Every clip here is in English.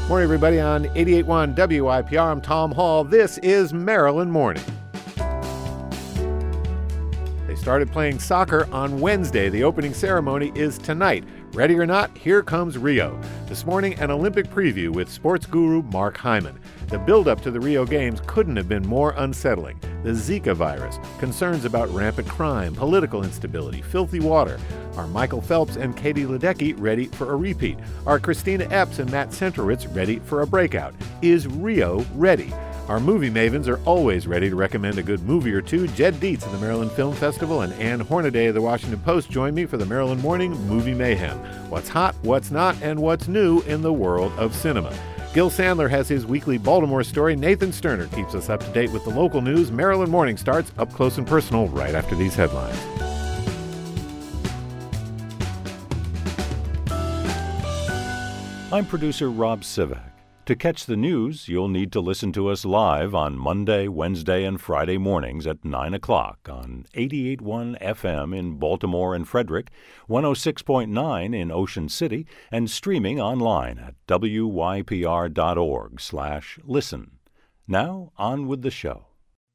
Morning, everybody, on 88.1 WIPR. I'm Tom Hall. This is Maryland Morning. They started playing soccer on Wednesday. The opening ceremony is tonight. Ready or not, here comes Rio. This morning, an Olympic preview with sports guru Mark Hyman. The build-up to the Rio Games couldn't have been more unsettling. The Zika virus, concerns about rampant crime, political instability, filthy water. Are Michael Phelps and Katie Ledecky ready for a repeat? Are Christina Epps and Matt Centrowitz ready for a breakout? Is Rio ready? Our movie mavens are always ready to recommend a good movie or two. Jed Dietz of the Maryland Film Festival and Ann Hornaday of the Washington Post join me for the Maryland Morning Movie Mayhem. What's hot, what's not, and what's new in the world of cinema. Gil Sandler has his weekly Baltimore story. Nathan Sterner keeps us up to date with the local news. Maryland Morning starts up close and personal right after these headlines. I'm producer Rob Sivak. To catch the news, you'll need to listen to us live on Monday, Wednesday, and Friday mornings at 9 o'clock on 88.1 FM in Baltimore and Frederick, 106.9 in Ocean City, and streaming online at wypr.org/listen. Now, on with the show.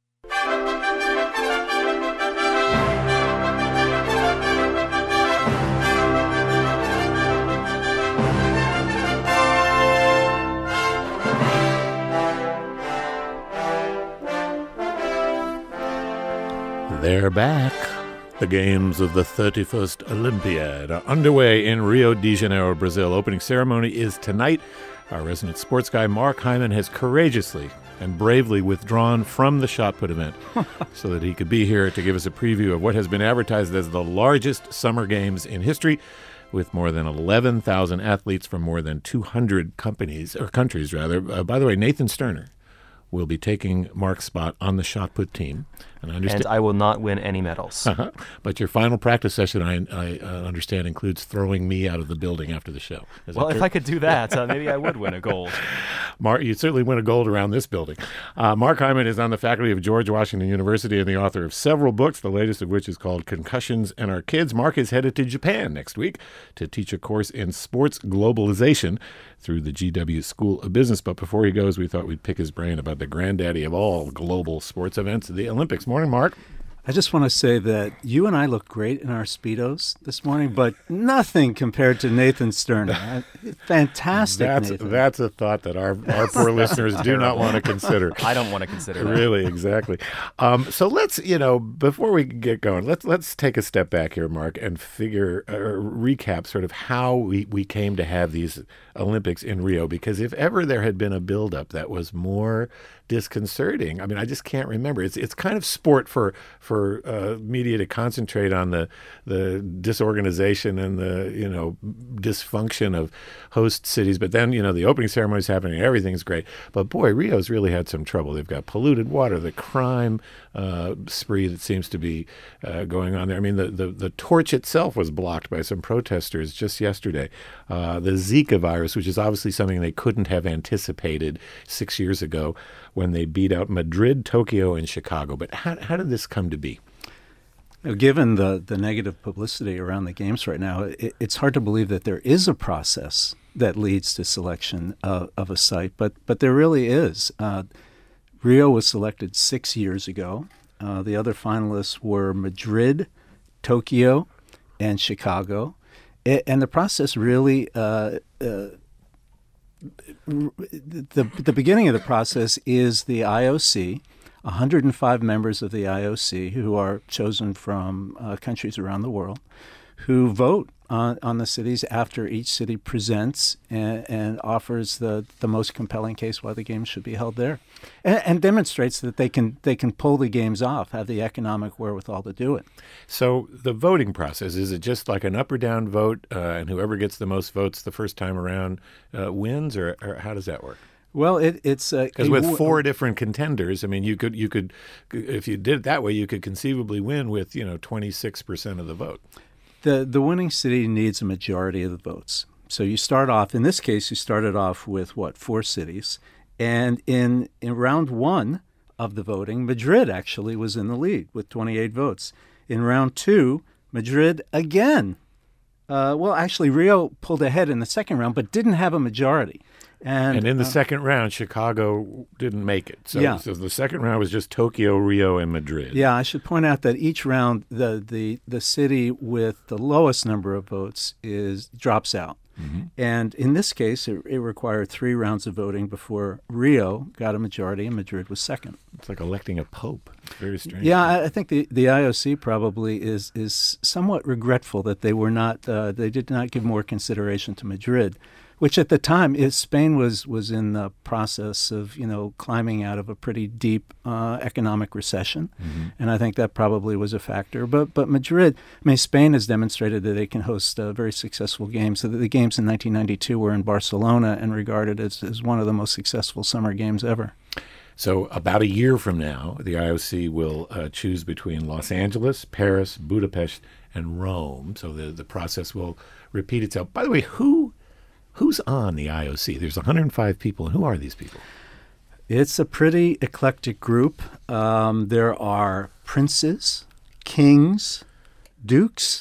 They're back. The games of the 31st Olympiad are underway in Rio de Janeiro, Brazil. Opening ceremony is tonight. Our resident sports guy, Mark Hyman, has courageously and bravely withdrawn from the shot put event so that he could be here to give us a preview of what has been advertised as the largest summer games in history, with more than 11,000 athletes from more than 200 countries. By the way, Nathan Sterner will be taking Mark's spot on the shot put team. And I will not win any medals. But your final practice session, I understand, includes throwing me out of the building after the show. Well, if I could do that, maybe I would win a gold. Mark, you'd certainly win a gold around this building. Mark Hyman is on the faculty of George Washington University and the author of several books, the latest of which is called Concussions and Our Kids. Mark is headed to Japan next week to teach a course in sports globalization through the GW School of Business. But before he goes, we thought we'd pick his brain about the granddaddy of all global sports events, the Olympics. Morning, Mark. I just want to say that you and I look great in our Speedos this morning, but nothing compared to Nathan Sterner. Fantastic, Nathan. That's a thought that our poor listeners do not want to consider. I don't want to consider that. Really, exactly. So let's, before we get going, let's take a step back here, Mark, and recap sort of how we came to have these Olympics in Rio, because if ever there had been a buildup that was more disconcerting, I just can't remember. It's kind of sport for media to concentrate on the disorganization and the dysfunction of host cities, but then the opening ceremony is happening, everything's great. But boy, Rio's really had some trouble. They've got polluted water, the crime spree that seems to be going on there. The torch itself was blocked by some protesters just yesterday. The Zika virus, which is obviously something they couldn't have anticipated 6 years ago when they beat out Madrid, Tokyo, and Chicago. But how did this come to be? Given the negative publicity around the games right now, it's hard to believe that there is a process that leads to selection of a site, but there really is. Rio was selected 6 years ago. The other finalists were Madrid, Tokyo, and Chicago. And the process really, the beginning of the process is the IOC, 105 members of the IOC who are chosen from countries around the world, who vote on the cities after each city presents and offers the most compelling case why the games should be held there, and demonstrates that they can pull the games off, have the economic wherewithal to do it. So the voting process, is it just like an up or down vote, and whoever gets the most votes the first time around wins, or how does that work? Well, it's because with four different contenders, you could if you did it that way, you could conceivably win with 26% of the vote. The winning city needs a majority of the votes. So you start off, in this case, you started off with, 4 cities. And in round one of the voting, Madrid actually was in the lead with 28 votes. In round two, Madrid again Well, actually, Rio pulled ahead in the second round, but didn't have a majority. And in the second round, Chicago didn't make it. So the second round was just Tokyo, Rio, and Madrid. Yeah, I should point out that each round, the city with the lowest number of votes drops out. Mm-hmm. And in this case, it required 3 rounds of voting before Rio got a majority and Madrid was second. It's like electing a pope. It's very strange. Yeah, I think the IOC probably is somewhat regretful that they did not give more consideration to Madrid, which at the time Spain was in the process of climbing out of a pretty deep economic recession, and I think that probably was a factor. But Madrid, Spain has demonstrated that they can host very successful games. So the games in 1992 were in Barcelona and regarded as one of the most successful summer games ever. So about a year from now, the IOC will choose between Los Angeles, Paris, Budapest, and Rome. So the process will repeat itself. By the way, Who's on the IOC? There's 105 people. And who are these people? It's a pretty eclectic group. There are princes, kings, dukes,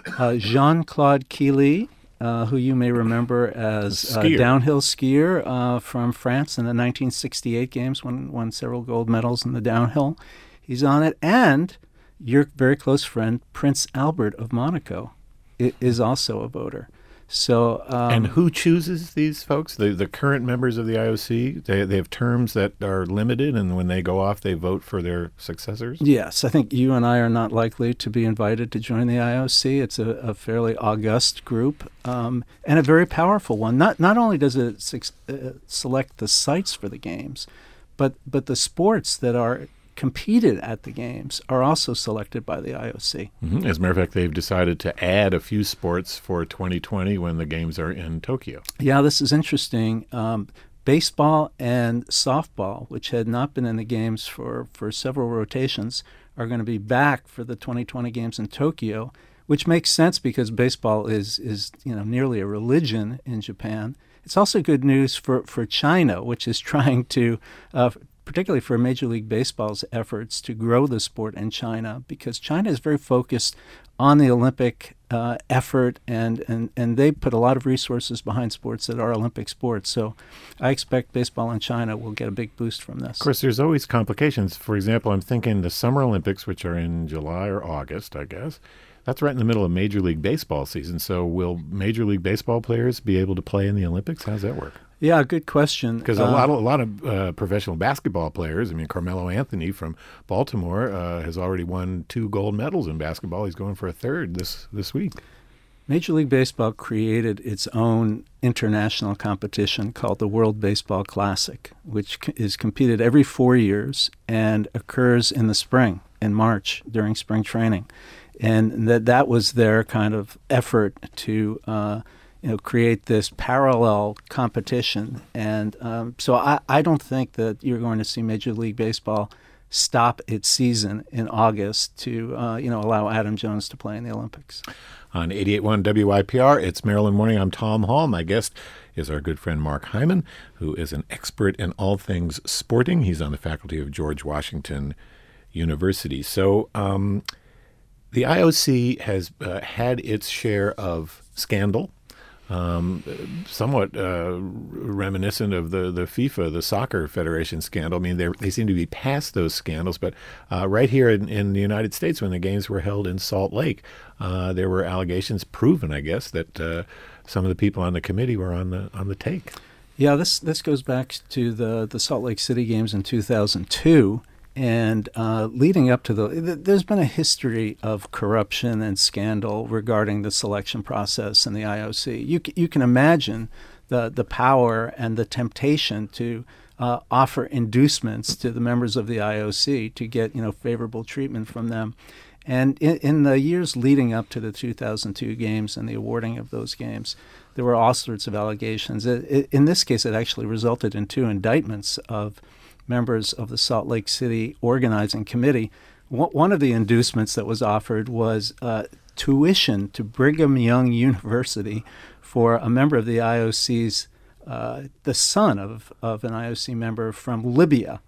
Jean-Claude Killy, who you may remember as a downhill skier from France in the 1968 games, won several gold medals in the downhill. He's on it. And your very close friend, Prince Albert of Monaco, is also a voter. So, and who chooses these folks? The current members of the IOC, they have terms that are limited, and when they go off, they vote for their successors? Yes, I think you and I are not likely to be invited to join the IOC. It's a fairly august group and a very powerful one. Not only does it select the sites for the games, but the sports that are competed at the games are also selected by the IOC. Mm-hmm. As a matter of fact, they've decided to add a few sports for 2020 when the games are in Tokyo. Yeah, this is interesting. Baseball and softball, which had not been in the games for several rotations, are going to be back for the 2020 games in Tokyo, which makes sense because baseball is nearly a religion in Japan. It's also good news for China, which is trying to particularly for Major League Baseball's efforts to grow the sport in China, because China is very focused on the Olympic effort, and they put a lot of resources behind sports that are Olympic sports. So I expect baseball in China will get a big boost from this. Of course, there's always complications. For example, I'm thinking the Summer Olympics, which are in July or August, I guess, that's right in the middle of Major League Baseball season. So will Major League Baseball players be able to play in the Olympics? How does that work? Yeah, good question. Because a lot of professional basketball players, Carmelo Anthony from Baltimore has already won 2 gold medals in basketball. He's going for a third this week. Major League Baseball created its own international competition called the World Baseball Classic, which is competed every 4 years and occurs in the spring, in March, during spring training. And that was their kind of effort to create this parallel competition. And so I don't think that you're going to see Major League Baseball stop its season in August to allow Adam Jones to play in the Olympics. On 88.1 WYPR, it's Maryland Morning. I'm Tom Hall. My guest is our good friend Mark Hyman, who is an expert in all things sporting. He's on the faculty of George Washington University. So the IOC has had its share of scandal, somewhat reminiscent of the FIFA, the Soccer Federation scandal. They seem to be past those scandals, but right here in the United States, when the games were held in Salt Lake, there were allegations proven, I guess, that some of the people on the committee were on the take. Yeah, this goes back to the Salt Lake City games in 2002. And leading up to there's been a history of corruption and scandal regarding the selection process in the IOC. You can imagine the power and the temptation to offer inducements to the members of the IOC to get favorable treatment from them. And in the years leading up to the 2002 games and the awarding of those games, there were all sorts of allegations. In this case, it actually resulted in 2 indictments of members of the Salt Lake City Organizing Committee. One of the inducements that was offered was tuition to Brigham Young University for a member of the IOC's, the son of an IOC member from Libya.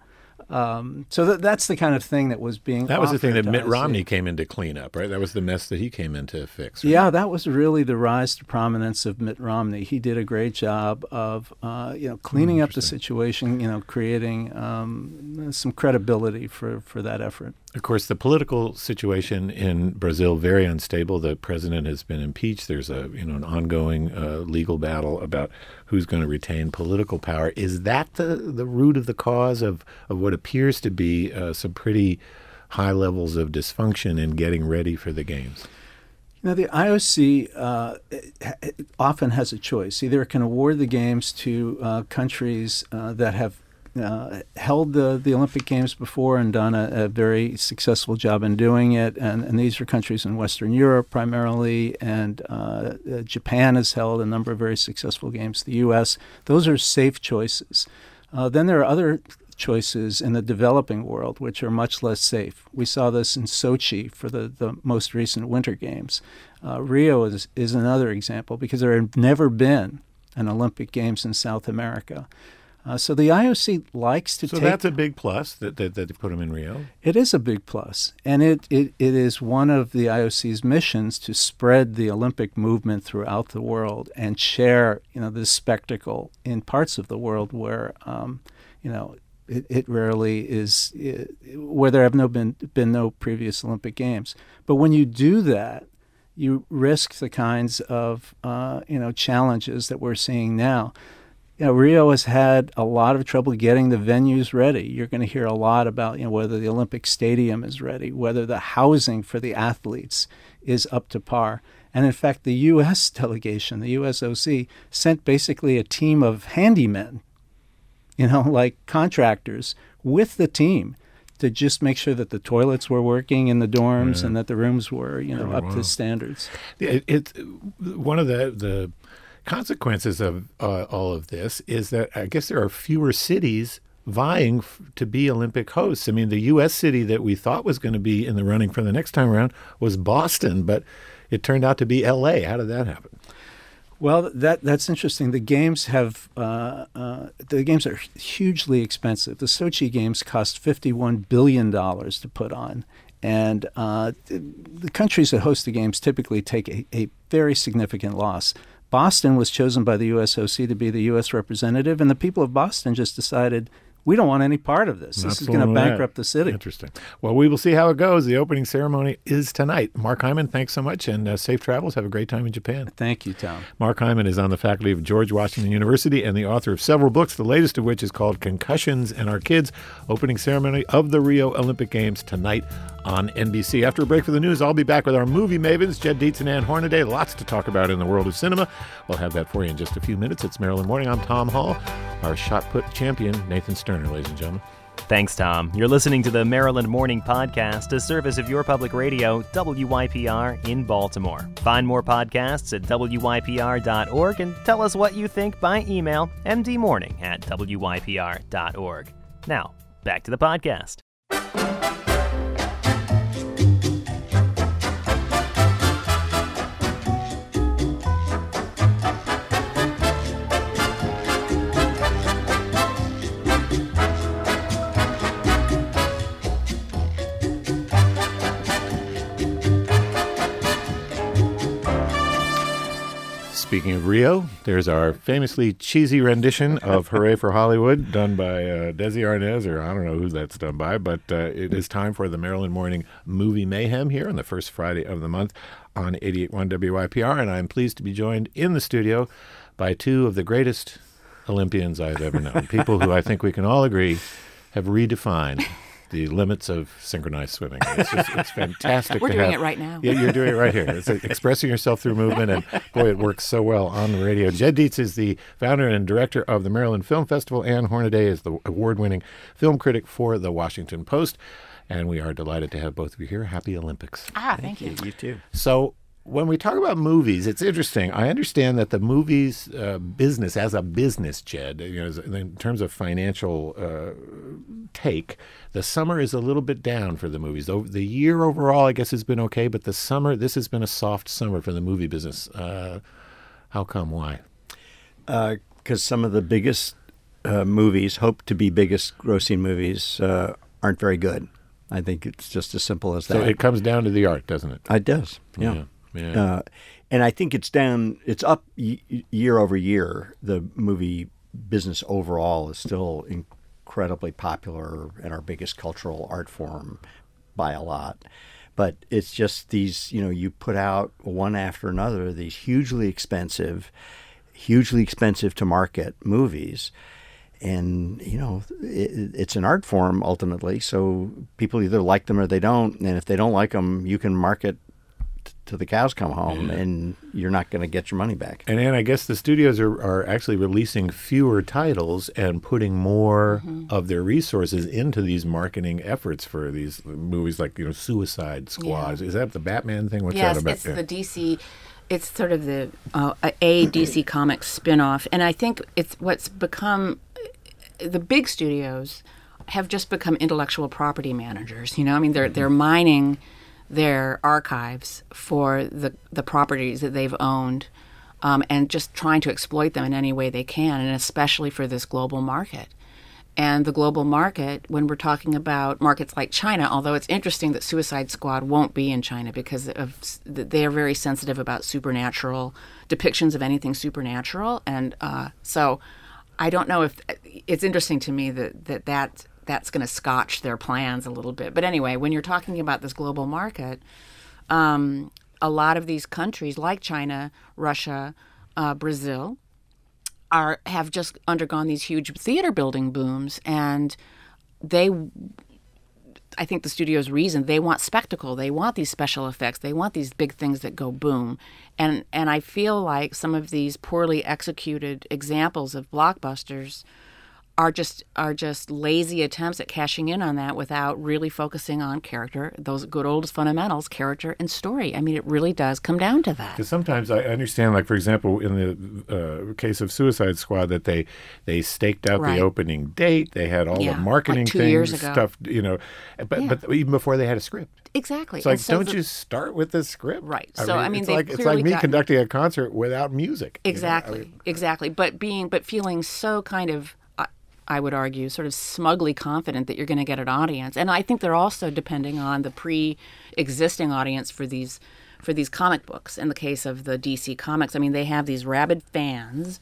So that's the kind of thing that was being That was the thing that offered Mitt to Romney IOC. came in to clean up, right? That was the mess that he came in to fix. Right? Yeah, that was really the rise to prominence of Mitt Romney. He did a great job of, cleaning up the situation, creating some credibility for that effort. Of course, the political situation in Brazil very unstable. The president has been impeached. There's an ongoing legal battle about who's going to retain political power. Is that the root of the cause of what appears to be some pretty high levels of dysfunction in getting ready for the games? The IOC often has a choice. Either it can award the games to countries that have held the Olympic Games before and done a very successful job in doing it, and these are countries in Western Europe primarily, and Japan has held a number of very successful games. The U.S., those are safe choices. Then there are other choices in the developing world which are much less safe. We saw this in Sochi for the most recent Winter Games. Rio is another example because there had never been an Olympic Games in South America. So the IOC likes to take... So that's a big plus that they put them in Rio? It is a big plus. And it is one of the IOC's missions to spread the Olympic movement throughout the world and share, this spectacle in parts of the world where, it rarely is, where there have been no previous Olympic Games. But when you do that, you risk the kinds of, challenges that we're seeing now. Rio has had a lot of trouble getting the venues ready. You're going to hear a lot about whether the Olympic Stadium is ready, whether the housing for the athletes is up to par. And in fact, the U.S. delegation, the USOC, sent basically a team of handymen, like contractors, with the team to just make sure that the toilets were working in the dorms and that the rooms were, up to standards. It's one of the consequences of all of this is that I guess there are fewer cities vying to be Olympic hosts. I mean, the U.S. city that we thought was going to be in the running for the next time around was Boston, but it turned out to be L.A. How did that happen? Well, that's interesting. The games are hugely expensive. The Sochi Games cost $51 billion to put on. And the countries that host the games typically take a very significant loss. Boston was chosen by the USOC to be the U.S. representative, and the people of Boston just decided, we don't want any part of this. This is going to bankrupt the city. Interesting. Well, we will see how it goes. The opening ceremony is tonight. Mark Hyman, thanks so much, and safe travels. Have a great time in Japan. Thank you, Tom. Mark Hyman is on the faculty of George Washington University and the author of several books, the latest of which is called Concussions and Our Kids, opening ceremony of the Rio Olympic Games tonight on NBC. After a break for the news, I'll be back with our movie mavens, Jed Dietz and Ann Hornaday. Lots to talk about in the world of cinema. We'll have that for you in just a few minutes. It's Maryland Morning. I'm Tom Hall. Our shot put champion, Nathan Sterner, ladies and gentlemen. Thanks, Tom. You're listening to the Maryland Morning Podcast, a service of your public radio, WYPR, in Baltimore. Find more podcasts at WYPR.org and tell us what you think by email, mdmorning@WYPR.org. Now, back to the podcast. Speaking of Rio, there's our famously cheesy rendition of Hooray for Hollywood, done by Desi Arnaz, or I don't know who that's done by, but it is time for the Maryland Morning Movie Mayhem here on the first Friday of the month on 88.1 WYPR, and I'm pleased to be joined in the studio by two of the greatest Olympians I've ever known, people who I think we can all agree have redefined the limits of synchronized swimming. It's fantastic. We're doing it right now. Yeah, you're doing it right here. It's expressing yourself through movement, and boy, it works so well on the radio. Jed Dietz is the founder and director of the Maryland Film Festival. Ann Hornaday is the award-winning film critic for the Washington Post, and we are delighted to have both of you here. Happy Olympics. Thank you. You too. So when we talk about movies, it's interesting. I understand that the movies business, as a business, Jed, in terms of financial take, the summer is a little bit down for the movies. The year overall, I guess, has been okay, but the summer, this has been a soft summer for the movie business. How come? Why? Because some of the biggest movies, hope to be biggest grossing movies, aren't very good. I think it's just as simple as that. So it comes down to the art, doesn't it? It does, yeah. And I think it's up year over year. The movie business overall is still incredibly popular and our biggest cultural art form by a lot. But it's just these, you put out one after another, these hugely expensive to market movies. And, it's an art form ultimately. So people either like them or they don't. And if they don't like them, you can market till the cows come home, and you're not going to get your money back. And I guess the studios are actually releasing fewer titles and putting more of their resources into these marketing efforts for these movies, like Suicide Squad. Yeah. Is that the Batman thing? What's yes, that about? It's the DC. It's sort of the a DC Comics spin-off, and I think it's what's become the big studios have just become intellectual property managers. They're mining their archives for the properties that they've owned, and just trying to exploit them in any way they can, and especially for this global market. And the global market, when we're talking about markets like China, although it's interesting that Suicide Squad won't be in China because they are very sensitive about supernatural depictions of anything supernatural, and so I don't know if it's interesting to me that's going to scotch their plans a little bit. But anyway, when you're talking about this global market, a lot of these countries like China, Russia, Brazil have just undergone these huge theater building booms, and I think the studio's reason, they want spectacle, they want these special effects, they want these big things that go boom. And I feel like some of these poorly executed examples of blockbusters are just lazy attempts at cashing in on that without really focusing on character, those good old fundamentals, character and story. I mean, it really does come down to that. Because sometimes I understand, like, for example, in the case of Suicide Squad, that they staked out the opening date, they had all the marketing like 2 years ago. stuff, but even before they had a script. Exactly. It's like, don't you start with the script? Right. It's like me conducting a concert without music. Exactly. Exactly. But feeling so kind of, I would argue, sort of smugly confident that you're going to get an audience. And I think they're also depending on the pre-existing audience for these comic books. In the case of the DC Comics, I mean, they have these rabid fans.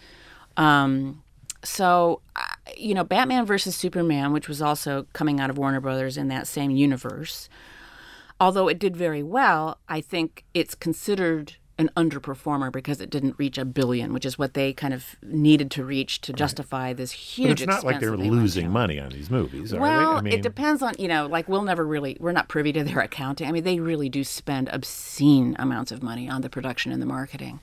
So, Batman versus Superman, which was also coming out of Warner Brothers in that same universe, although it did very well, I think it's considered an underperformer because it didn't reach $1 billion, which is what they kind of needed to reach to justify this huge expense. But it's not like they're losing money on these movies, are they? It depends on, we're not privy to their accounting. I mean, they really do spend obscene amounts of money on the production and the marketing.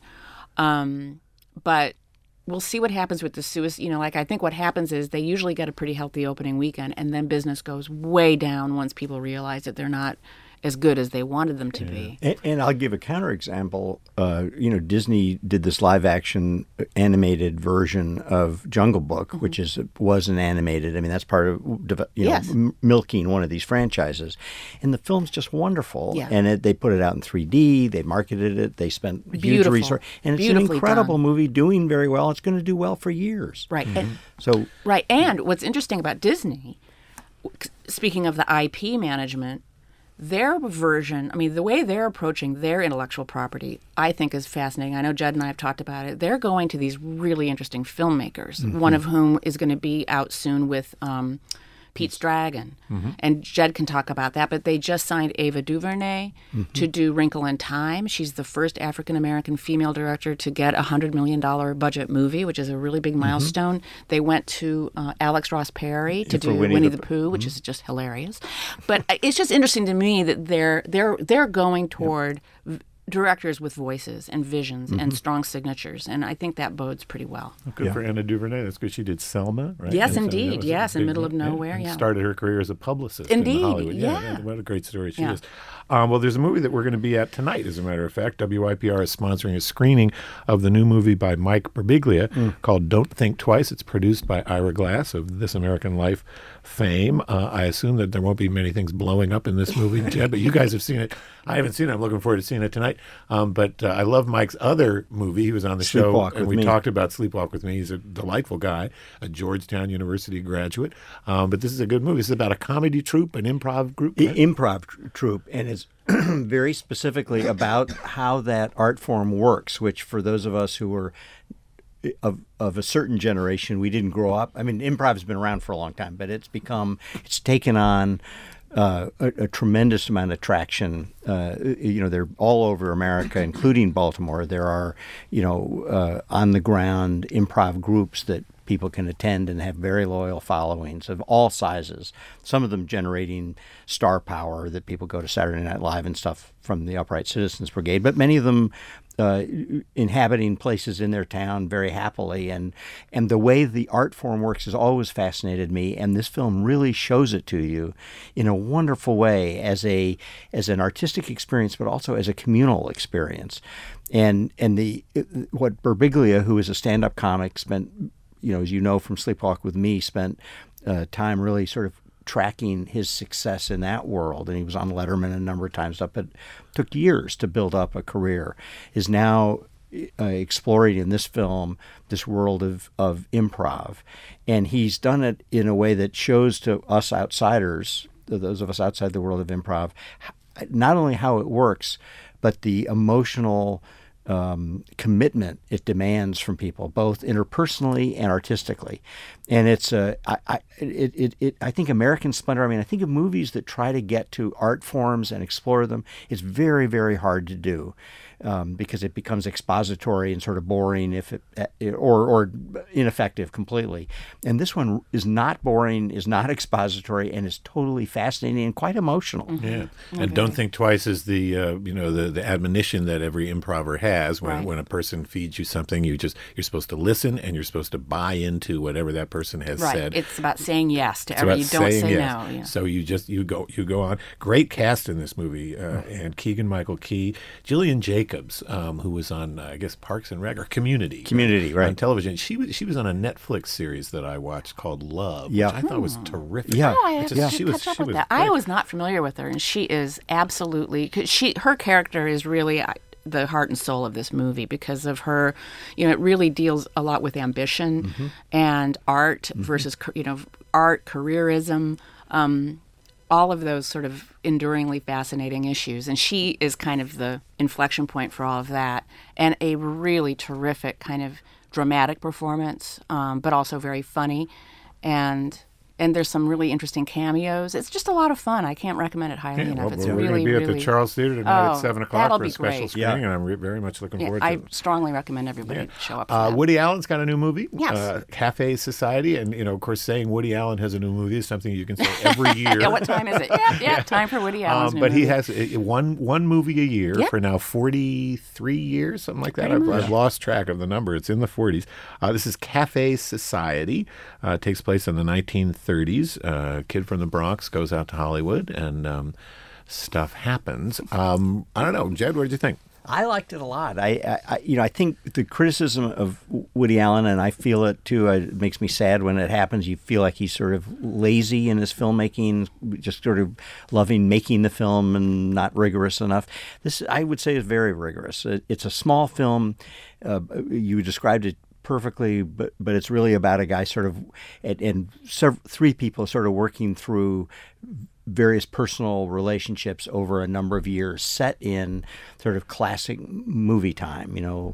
But we'll see what happens with the Suicide. I think what happens is they usually get a pretty healthy opening weekend, and then business goes way down once people realize that they're not as good as they wanted them to be. And I'll give a counterexample. Disney did this live-action animated version of Jungle Book, which wasn't animated. I mean, that's part of milking one of these franchises. And the film's just wonderful. Yeah. And they put it out in 3D. They marketed it. They spent huge resources. And it's an incredible movie, doing very well. It's going to do well for years. Right. Mm-hmm. And what's interesting about Disney, speaking of the IP management, their version, the way they're approaching their intellectual property, I think is fascinating. I know Jed and I have talked about it. They're going to these really interesting filmmakers, one of whom is going to be out soon with Pete's Dragon. And Jed can talk about that. But they just signed Ava DuVernay to do Wrinkle in Time. She's the first African-American female director to get a $100 million budget movie, which is a really big milestone. They went to Alex Ross Perry to do Winnie the Pooh, which is just hilarious. But it's just interesting to me that they're going toward directors with voices and visions and strong signatures, and I think that bodes pretty well. Good for Anna DuVernay. That's good. She did Selma, right? Yes, indeed. Yes, in Middle of Nowhere. And started her career as a publicist indeed. in Hollywood. Yeah. What a great story she is. Well, there's a movie that we're going to be at tonight, as a matter of fact. WYPR is sponsoring a screening of the new movie by Mike Birbiglia called Don't Think Twice. It's produced by Ira Glass of This American Life fame. I assume that there won't be many things blowing up in this movie, Jed, but you guys have seen it. I haven't seen it. I'm looking forward to seeing it tonight. But I love Mike's other movie. He was on the show, Sleepwalk and with we Me. talked about Sleepwalk with Me. He's a delightful guy, a Georgetown University graduate. But this is a good movie. This is about a comedy troupe, an improv group. Right? Improv troupe, and it's very specifically about how that art form works, which for those of us who were of a certain generation, we didn't grow up. I mean, improv's been around for a long time, but it's taken on a tremendous amount of traction. They're all over America, including Baltimore. There are, on the ground improv groups that people can attend and have very loyal followings of all sizes. Some of them generating star power that people go to Saturday Night Live and stuff from the Upright Citizens Brigade, but many of them inhabiting places in their town very happily, and the way the art form works has always fascinated me, and this film really shows it to you in a wonderful way as an artistic experience, but also as a communal experience. And what Birbiglia, who is a stand-up comic, spent, as you know from Sleepwalk with Me, spent time really sort of tracking his success in that world, and he was on Letterman a number of times, but took years to build up a career, is now exploring in this film this world of improv. And he's done it in a way that shows to us outsiders, those of us outside the world of improv, not only how it works, but the emotional commitment it demands from people, both interpersonally and artistically. And it's I think American Splendor. I mean, I think of movies that try to get to art forms and explore them. It's very, very hard to do because it becomes expository and sort of boring or ineffective completely. And this one is not boring, is not expository, and is totally fascinating and quite emotional. Mm-hmm. Yeah, and don't think twice is the the admonition that every improver has when a person feeds you something. You're supposed to listen, and you're supposed to buy into whatever that person has said. It's about saying yes to It's everything. about You don't saying say yes. no. Yeah. So you go on. Great cast in this movie, and Keegan-Michael Key, Gillian Jacobs, who was on I guess Parks and Rec or Community, right, on television. She was on a Netflix series that I watched called Love, Yeah. which I thought was terrific. Yeah. Oh, I have to catch up with that. I was not familiar with her, and she is absolutely, because her character is really the heart and soul of this movie because of her. It really deals a lot with ambition and art versus art, careerism, all of those sort of enduringly fascinating issues. And she is kind of the inflection point for all of that, and a really terrific kind of dramatic performance, but also very funny. And there's some really interesting cameos. It's just a lot of fun. I can't recommend it highly enough. It's we're really, going to be at really... the Charles Theater tonight at 7 o'clock that'll for a be special great. screening, and I'm very much looking forward to I it. strongly recommend everybody show up for that. Woody Allen's got a new movie, Yes. Cafe Society, and of course, saying Woody Allen has a new movie is something you can say every year. Yeah, what time is it? Yeah, time for Woody Allen's new but movie. he has one movie a year Yep. for now 43 years, something like that. Pretty much. I've lost track of the number. It's in the 40s. This is Cafe Society. It takes place in the 1930s. A kid from the Bronx goes out to Hollywood, and stuff happens. I don't know, Jed, what did you think? I liked it a lot. I think the criticism of Woody Allen, and I feel it too, it makes me sad when it happens. You feel like he's sort of lazy in his filmmaking, just sort of loving making the film and not rigorous enough. This, I would say, is very rigorous. It's a small film. You described it perfectly, but it's really about a guy sort of, and three people sort of working through various personal relationships over a number of years, set in sort of classic movie time,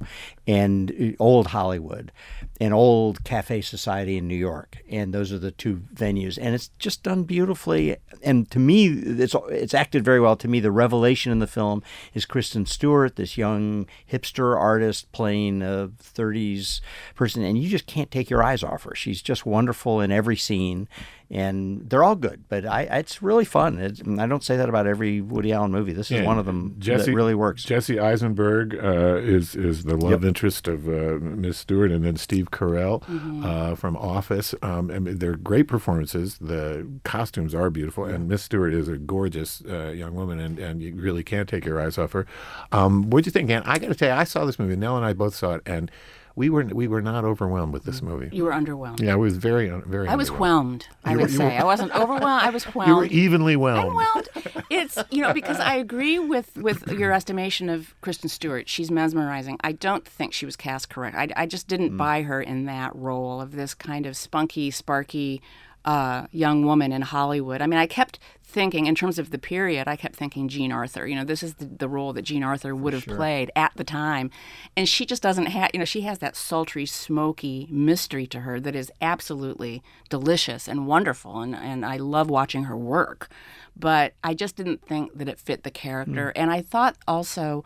and old Hollywood and old Cafe Society in New York. And those are the two venues. And it's just done beautifully. And to me, it's acted very well. To me, the revelation in the film is Kristen Stewart, this young hipster artist playing a 30s person. And you just can't take your eyes off her. She's just wonderful in every scene. And they're all good, but it's really fun. I don't say that about every Woody Allen movie. This is one of them that really works. Jesse Eisenberg is the love interest of Miss Stewart, and then Steve Carell from Office. They're great performances. The costumes are beautiful, and Miss Stewart is a gorgeous young woman, and you really can't take your eyes off her. What'd you think, Ann? I got to tell you, I saw this movie. Nell and I both saw it, and we were not overwhelmed with this movie. You were underwhelmed. Yeah, I was very I was underwhelmed. whelmed, I would say. I wasn't overwhelmed. I was whelmed. You were evenly whelmed. I'm whelmed. It's, because I agree with your estimation of Kristen Stewart. She's mesmerizing. I don't think she was cast correct. I just didn't buy her in that role of this kind of spunky, sparky young woman in Hollywood. I mean, I kept thinking, in terms of the period, I kept thinking Jean Arthur. This is the role that Jean Arthur would have played at the time. And she just doesn't have, she has that sultry, smoky mystery to her that is absolutely delicious and wonderful. And I love watching her work. But I just didn't think that it fit the character. And I thought also...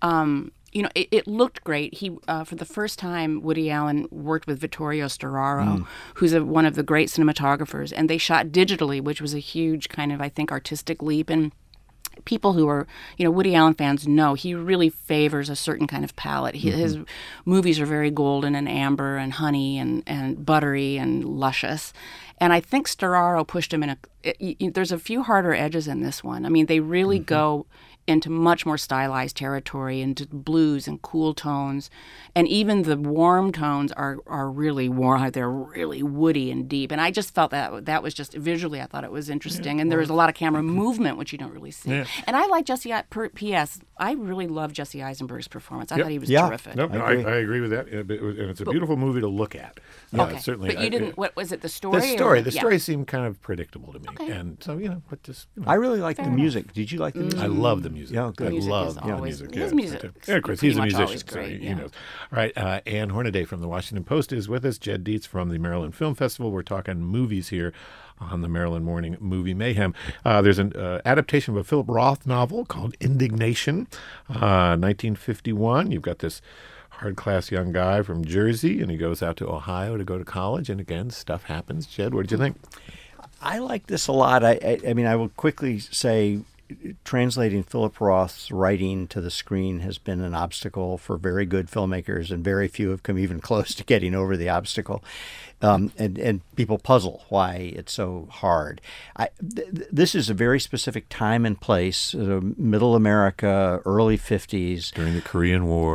it looked great. He, for the first time, Woody Allen worked with Vittorio Storaro, who's one of the great cinematographers, and they shot digitally, which was a huge kind of, I think, artistic leap. And people who are, Woody Allen fans know he really favors a certain kind of palette. His movies are very golden and amber and honey and buttery and luscious. And I think Storaro pushed him there's a few harder edges in this one. I mean, they really go into much more stylized territory, into blues and cool tones. And even the warm tones are really warm. They're really woody and deep. And I just felt that was just visually, I thought it was interesting. And there was a lot of camera movement, which you don't really see. Yeah. And I like P.S. I really love Jesse Eisenberg's performance. I thought he was terrific. No, I agree with that. And it's a beautiful movie to look at. Okay. Certainly. But you didn't, what was it, the story? The story seemed kind of predictable to me. Okay. And so, but just... I really like the music. Did you like the music? I love the music. Yeah, good. I love music. His music. Yeah, of course. He's a musician, great, so he knows. All right, Ann Hornaday from the Washington Post is with us. Jed Dietz from the Maryland Film Festival. We're talking movies here on the Maryland Morning Movie Mayhem. There's an adaptation of a Philip Roth novel called Indignation, 1951. You've got this hard-class young guy from Jersey, and he goes out to Ohio to go to college, and again, stuff happens. Jed, what did you think? I like this a lot. I mean, I will quickly say translating Philip Roth's writing to the screen has been an obstacle for very good filmmakers, and very few have come even close to getting over the obstacle. And people puzzle why it's so hard. This is a very specific time and place, middle America, early 50s. During the Korean War.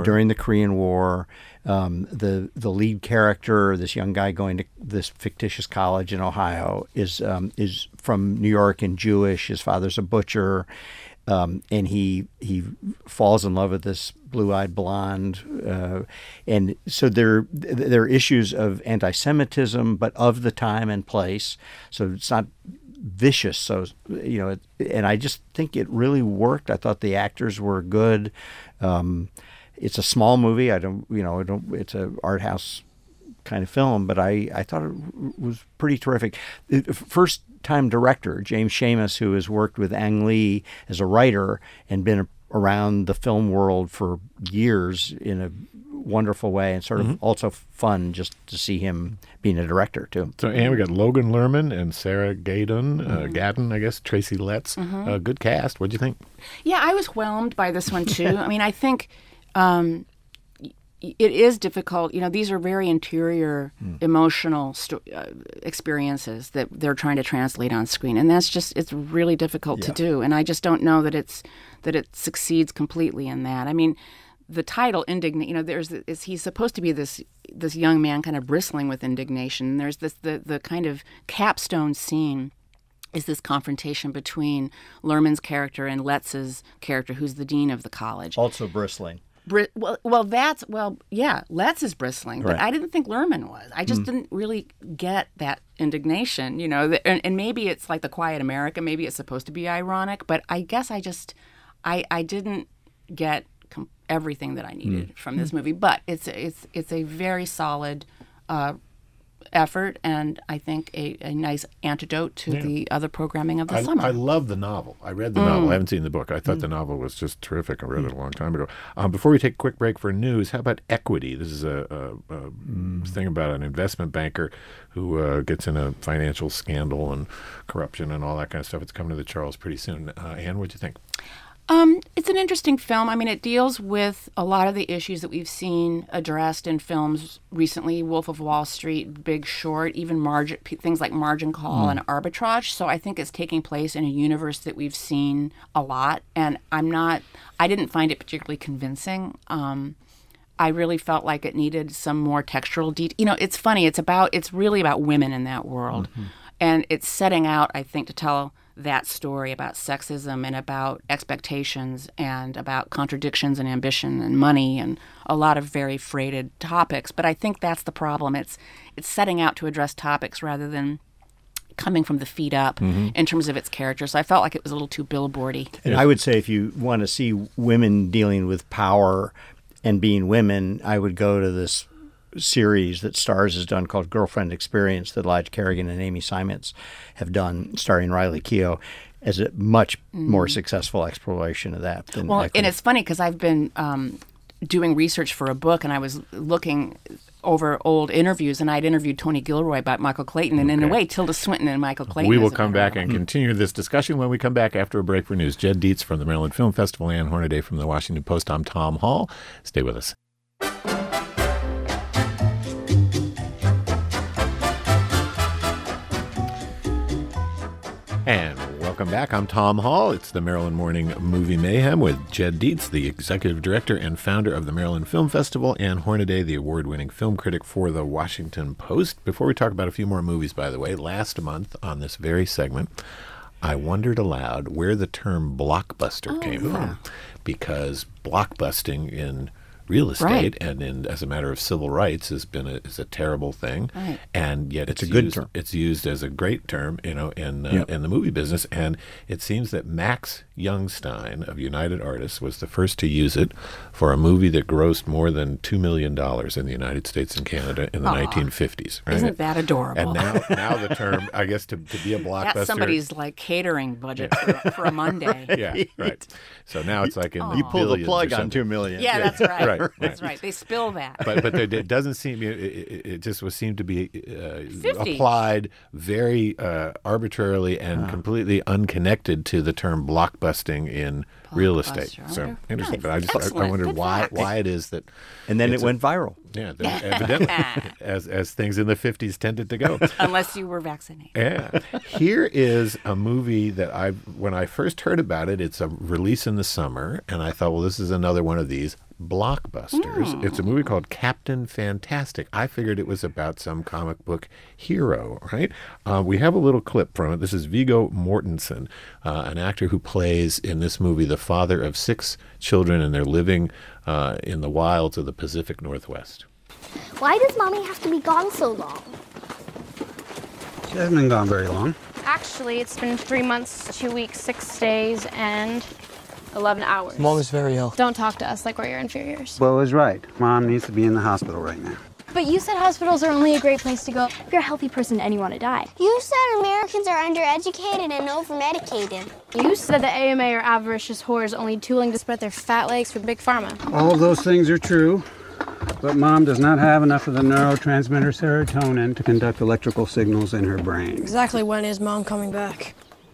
The lead character, this young guy going to this fictitious college in Ohio, is from New York and Jewish. His father's a butcher, and he falls in love with this blue-eyed blonde, and so there are issues of anti-Semitism, but of the time and place. So it's not vicious. So and I just think it really worked. I thought the actors were good. It's a small movie. It's an art house kind of film, but I thought it was pretty terrific. First-time director, James Schamus, who has worked with Ang Lee as a writer and been around the film world for years in a wonderful way, and sort of also fun just to see him being a director, too. So, and we got Logan Lerman and Sarah Gadon, I guess, Tracy Letts. Good cast. What'd you think? Yeah, I was whelmed by this one, too. I mean, I think... it is difficult. These are very interior, emotional experiences that they're trying to translate on screen, and it's really difficult to do. And I just don't know that it succeeds completely in that. I mean, the title "Indignation," he's supposed to be this young man kind of bristling with indignation. There's the kind of capstone scene is this confrontation between Lerman's character and Letts's character, who's the dean of the college, also bristling. Letts is bristling, but I didn't think Lerman was. I just didn't really get that indignation, and maybe it's like The Quiet American, maybe it's supposed to be ironic, but I guess I didn't get everything that I needed from this movie. But it's a very solid effort, and I think a nice antidote to the other programming of the summer. I love the novel. I read the novel. I haven't seen the book. I thought the novel was just terrific. I read it a long time ago. Before we take a quick break for news, how about Equity? This is a thing about an investment banker who gets in a financial scandal and corruption and all that kind of stuff. It's coming to the Charles pretty soon. Ann, what'd you think? It's an interesting film. I mean, it deals with a lot of the issues that we've seen addressed in films recently, Wolf of Wall Street, Big Short, even things like Margin Call and Arbitrage. So I think it's taking place in a universe that we've seen a lot, and I didn't find it particularly convincing. I really felt like it needed some more textural detail. It's funny. It's really about women in that world. Mm-hmm. And it's setting out, I think, to tell that story about sexism and about expectations and about contradictions and ambition and money and a lot of very freighted topics. But I think that's the problem. It's setting out to address topics rather than coming from the feet up in terms of its character. So I felt like it was a little too billboardy. And I would say if you want to see women dealing with power and being women, I would go to this series that Starz has done called Girlfriend Experience that Elijah Kerrigan and Amy Simons have done, starring Riley Keough, as a much more successful exploration of that. Than and it's funny because I've been doing research for a book, and I was looking over old interviews, and I'd interviewed Tony Gilroy about Michael Clayton, and in a way, Tilda Swinton and Michael Clayton. We will come back and continue this discussion when we come back after a break for news. Jed Dietz from the Maryland Film Festival, Ann Hornaday from the Washington Post. I'm Tom Hall. Stay with us. And welcome back. I'm Tom Hall. It's the Maryland Morning Movie Mayhem with Jed Dietz, the executive director and founder of the Maryland Film Festival, and Hornaday, the award-winning film critic for the Washington Post. Before we talk about a few more movies, by the way, last month on this very segment, I wondered aloud where the term blockbuster came from, because blockbusting in real estate and as a matter of civil rights is a terrible thing, and yet it's a good term. It's used as a great term, in the movie business, and it seems that Max Youngstein of United Artists was the first to use it for a movie that grossed more than $2 million in the United States and Canada in the 1950s. Right? Isn't that adorable? And now the term, I guess, to be a blockbuster, that's somebody's catering budget for a Monday. Yeah, right. So now it's like in the you pull the plug on $2 $2 million. Yeah, that's right. That's right. They spill that. But it doesn't seem. It just seemed to be applied very arbitrarily and completely unconnected to the term blockbusting in real estate. So interesting. But I wondered why it is that. And then it went viral. Yeah, evidently, as things in the 50s tended to go. Unless you were vaccinated. Yeah. Here is a movie that when I first heard about it, it's a release in the summer, and I thought, well, this is another one of these blockbusters. It's a movie called Captain Fantastic. I figured it was about some comic book hero, right? We have a little clip from it. This is Viggo Mortensen, an actor who plays in this movie the father of 6 children, and they're living in the wilds of the Pacific Northwest. Why does Mommy have to be gone so long? She hasn't been gone very long. Actually, it's been 3 months, 2 weeks, 6 days, and 11 hours. Mom is very ill. Don't talk to us like we're your inferiors. Bo is right. Mom needs to be in the hospital right now. But you said hospitals are only a great place to go if you're a healthy person and you want to die. You said Americans are undereducated and overmedicated. You said the AMA are avaricious whores only tooling to spread their fat legs for Big Pharma. All of those things are true, but Mom does not have enough of the neurotransmitter serotonin to conduct electrical signals in her brain. Exactly when is Mom coming back?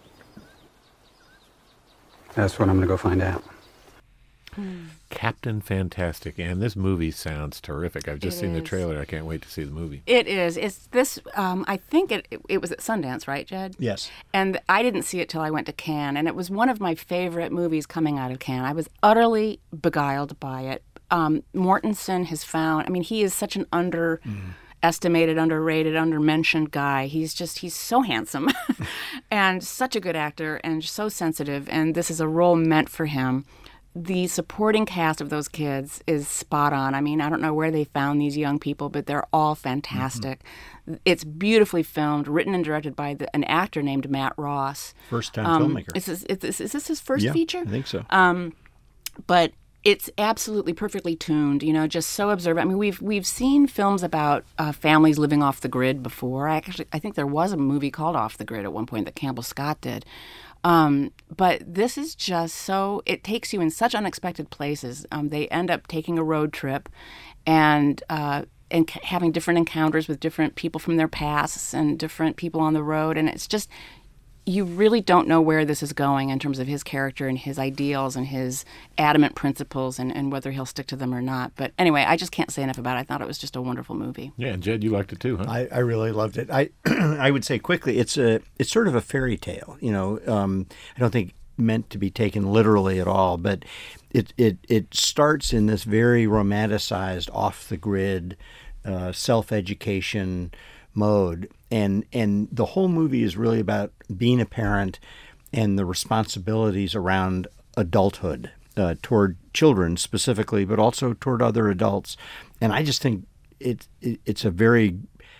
That's what I'm going to go find out. Captain Fantastic, and this movie sounds terrific. I've just seen the trailer. I can't wait to see the movie. It is. It's this. I think it was at Sundance, right, Jed? Yes. And I didn't see it till I went to Cannes, and it was one of my favorite movies coming out of Cannes. I was utterly beguiled by it. Mortensen has found. I mean, he is such an underestimated, underrated, undermentioned guy. He's so handsome, and such a good actor, and so sensitive. And this is a role meant for him. The supporting cast of those kids is spot on. I mean, I don't know where they found these young people, but they're all fantastic. It's beautifully filmed, written and directed by an actor named Matt Ross. First-time filmmaker. Is this his first feature? I think so. But it's absolutely perfectly tuned, just so observant. I mean, we've seen films about families living off the grid before. I think there was a movie called Off the Grid at one point that Campbell Scott did. But this is just so, it takes you in such unexpected places. They end up taking a road trip and having different encounters with different people from their pasts and different people on the road. And it's just, you really don't know where this is going in terms of his character and his ideals and his adamant principles and whether he'll stick to them or not. But anyway, I just can't say enough about it. I thought it was just a wonderful movie. Yeah, and Jed, you liked it too, huh? I really loved it. I would say quickly, it's sort of a fairy tale. I don't think meant to be taken literally at all, but it starts in this very romanticized, off-the-grid, self-education mode, and the whole movie is really about being a parent and the responsibilities around adulthood toward children specifically, but also toward other adults. And I just think it's a very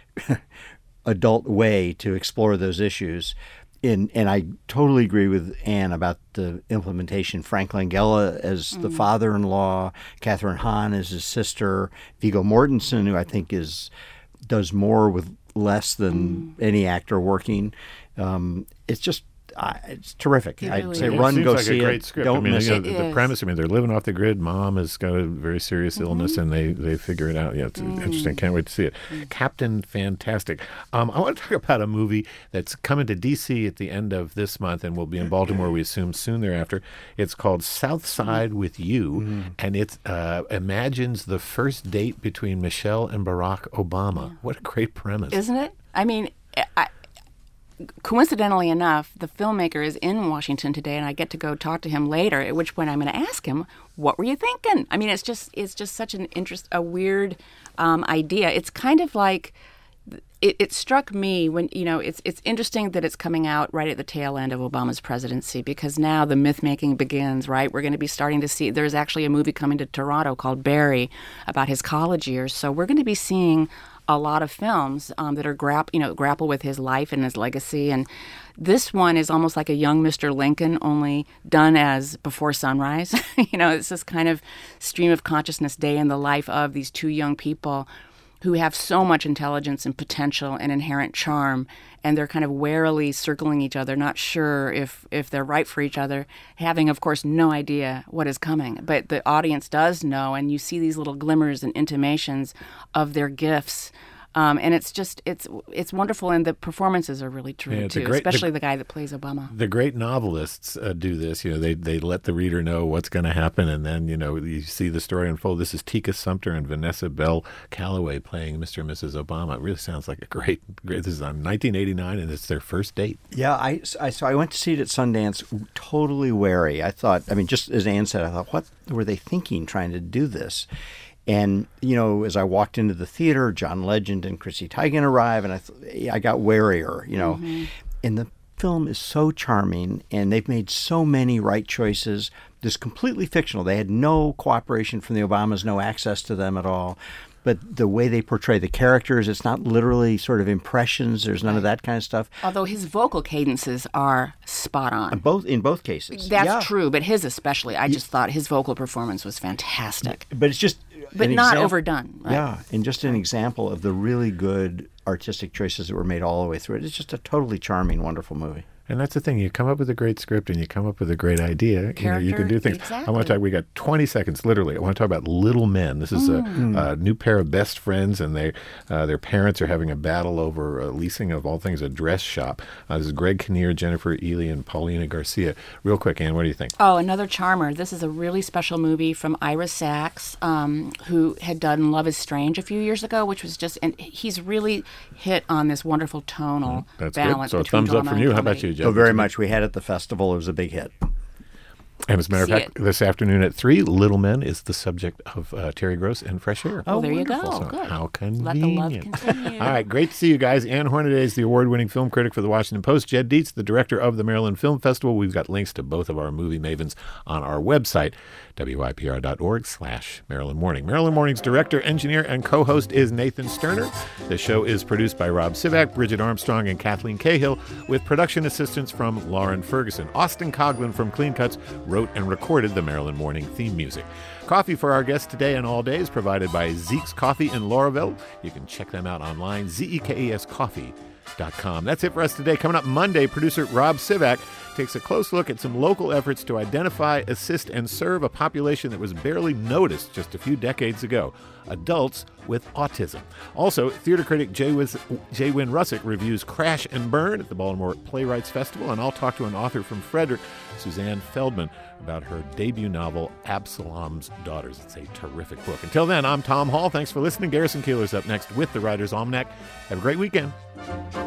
adult way to explore those issues. And I totally agree with Anne about the implementation. Frank Langella as the father-in-law, Catherine Hahn as his sister, Viggo Mortensen, who I think does more with less than any actor working. It's just it's terrific. I'd say run, go see it. Great script. Don't miss it. The premise, they're living off the grid. Mom has got a very serious illness, and they figure it out. Yeah, it's interesting. Can't wait to see it. Captain Fantastic. I want to talk about a movie that's coming to D.C. at the end of this month and will be in Baltimore, we assume, soon thereafter. It's called South Side with You, and it imagines the first date between Michelle and Barack Obama. Yeah. What a great premise. Isn't it? Coincidentally enough, the filmmaker is in Washington today, and I get to go talk to him later, at which point I'm going to ask him, what were you thinking? It's just such a weird idea. It's kind of like, it struck me when, it's interesting that it's coming out right at the tail end of Obama's presidency, because now the myth-making begins, right? We're going to be starting to see, there's actually a movie coming to Toronto called Barry about his college years. So we're going to be seeing a lot of films that are grapple with his life and his legacy. And this one is almost like a young Mr. Lincoln, only done as Before Sunrise. It's this kind of stream of consciousness day in the life of these two young people who have so much intelligence and potential and inherent charm, and they're kind of warily circling each other, not sure if they're right for each other, having, of course, no idea what is coming. But the audience does know, and you see these little glimmers and intimations of their gifts. And it's wonderful, and the performances are really true, too, especially the guy that plays Obama. The great novelists do this. They let the reader know what's going to happen, and then, you see the story unfold. This is Tika Sumpter and Vanessa Bell Calloway playing Mr. and Mrs. Obama. It really sounds like a great. This is on 1989, and it's their first date. Yeah, so I went to see it at Sundance, totally wary. I thought, just as Anne said, I thought, what were they thinking trying to do this? And, as I walked into the theater, John Legend and Chrissy Teigen arrive, and I got warier, And the film is so charming, and they've made so many right choices. This completely fictional. They had no cooperation from the Obamas, no access to them at all. But the way they portray the characters, it's not literally sort of impressions. There's none of that kind of stuff. Although his vocal cadences are spot on. In both cases. That's true, but his especially. I just thought his vocal performance was fantastic. But it's just... But not overdone. Right? Yeah, and just an example of the really good artistic choices that were made all the way through it. It's just a totally charming, wonderful movie. And that's the thing. You come up with a great script and you come up with a great idea. You can do things. Exactly. I want to talk. We got 20 seconds, literally. I want to talk about Little Men. This is a new pair of best friends, and their parents are having a battle over leasing, of all things, a dress shop. This is Greg Kinnear, Jennifer Ely, and Paulina Garcia. Real quick, Anne, what do you think? Oh, another charmer. This is a really special movie from Ira Sachs, who had done Love is Strange a few years ago, which was just, and he's really hit on this wonderful tonal balance. So between thumbs up drama from you. and How comedy. about you, Jeff? Oh, very much. We had it at the festival. It was a big hit. And as a matter of fact, this afternoon at 3, Little Men is the subject of Terry Gross and Fresh Air. Oh, there you go. So Good. How convenient. Let the love continue. All right, great to see you guys. Ann Hornaday is the award-winning film critic for the Washington Post. Jed Dietz, the director of the Maryland Film Festival. We've got links to both of our movie mavens on our website, wypr.org/Maryland Morning. Maryland Morning's director, engineer, and co-host is Nathan Sterner. The show is produced by Rob Sivak, Bridget Armstrong, and Kathleen Cahill, with production assistance from Lauren Ferguson. Austin Coughlin from Clean Cuts wrote and recorded the Maryland Morning theme music. Coffee for our guests today and all day is provided by Zeke's Coffee in Lauraville. You can check them out online, zekescoffee.com. That's it for us today. Coming up Monday, producer Rob Sivak takes a close look at some local efforts to identify, assist, and serve a population that was barely noticed just a few decades ago, adults with autism. Also, theater critic Jay Wynn Russick reviews Crash and Burn at the Baltimore Playwrights Festival, and I'll talk to an author from Frederick, Suzanne Feldman, about her debut novel, Absalom's Daughters. It's a terrific book. Until then, I'm Tom Hall. Thanks for listening. Garrison Keillor's up next with the Writer's Almanac. Have a great weekend.